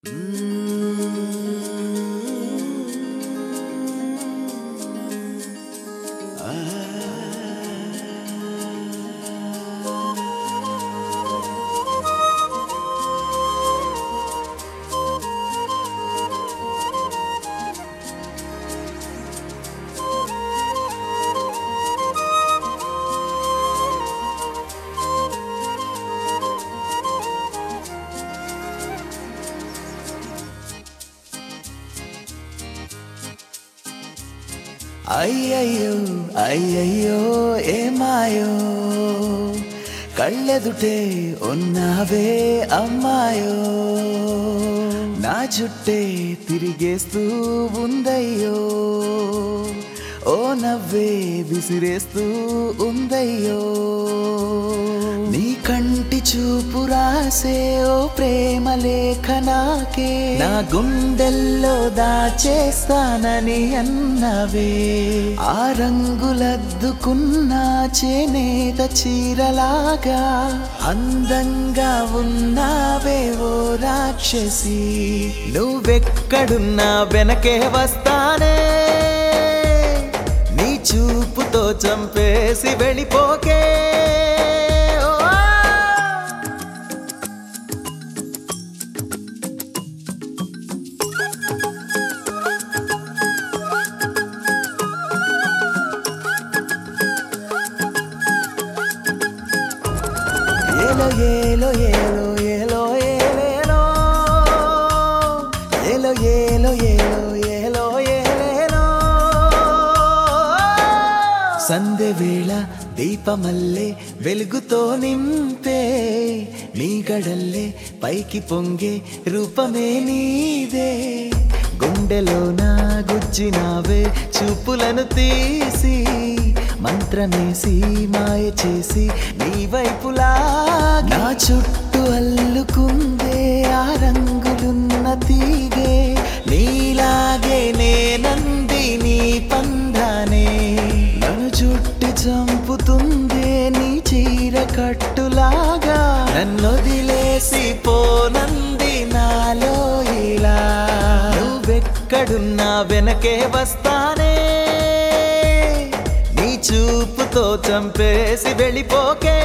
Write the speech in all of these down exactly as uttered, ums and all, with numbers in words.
అయ్యయ్యో అయ్యయ్యో ఏమాయో కళ్ళెదుటే ఉన్నావే అమ్మాయో నా చుట్టే తిరిగేస్తూ ఉందయ్యో ఓ నవ్వే విసిరేస్తూ ఉందయ్యో నీ కంటి చూపు రాసే ఓ ప్రేమ లేఖ నాకే నా గుండెల్లో దాచేస్తానని అన్నవే ఆ రంగులద్దుకున్న చేనేత చీరలాగా అందంగా ఉన్నావే ఓ రాక్షసి నువ్వెక్కడున్నా వెనకే వస్తానే నీ చూపుతో చంపేసి వెళ్ళిపోకే ఏలో ఏలో ఏలో ఏలో ఏలేలో ఏలో ఏలో ఏలో ఏలో ఏలేలో సంధ్య వేళ దీపమల్లే వెలుగుతో నింపే నీ గడల్లే పైకి పొంగే రూపమే నీదే గుండెలోన గుచ్చినావే చూపులను తీసి మంత్రమేసి మాయ చేసి నీ వైపులా నా చుట్టూ అల్లుకుందే ఆ రంగులున్న తీగే నీలాగే నేనంది నీ పందానే నన్ను చుట్టి చంపుతుందే నీ చీర కట్టులాగా నన్నొదిలేసి పోనంది నాలో ఇలా నువ్వెక్కడున్నా వెనకే వస్తానే చూపుతో చంపేసి వెళ్ళిపోకే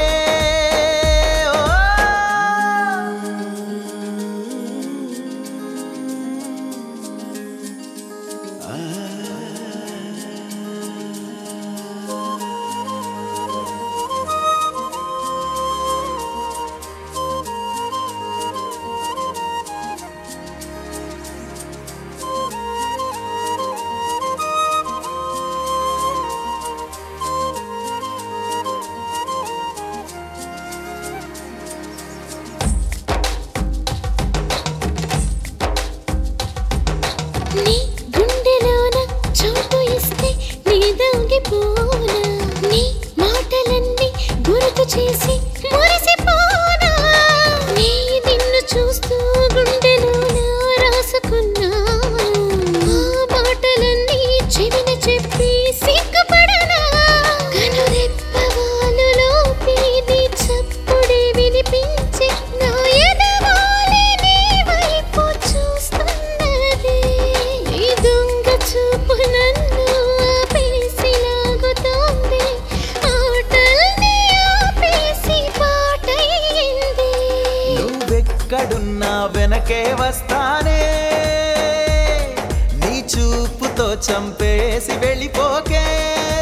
నీ గుండెలోన చోటు ఇస్తే నీ దొంగిపోనా నీ మాటలన్నీ గుర్తు చేసి మురిసిపోనా నీ నిన్ను చూస్తూ గుండెలోన రాసుకున్నా ఆ మాటలన్నీ చెవిన చెప్పి సిగ్గుపడనా కనురెప్పవాలులో పీది చప్పుడే వినిపించి నా ఎదవాలే నీ వైపు చూస్తున్నది నీ దొంగ చూపు నన్ను ఆపేసి లాగుతోంది ఆటల్ని ఆపేసి పాటయింది నువ్వెక్కడున్నా వెనకే వస్తానే నీ చూపుతో చంపేసి వెళ్ళిపోకే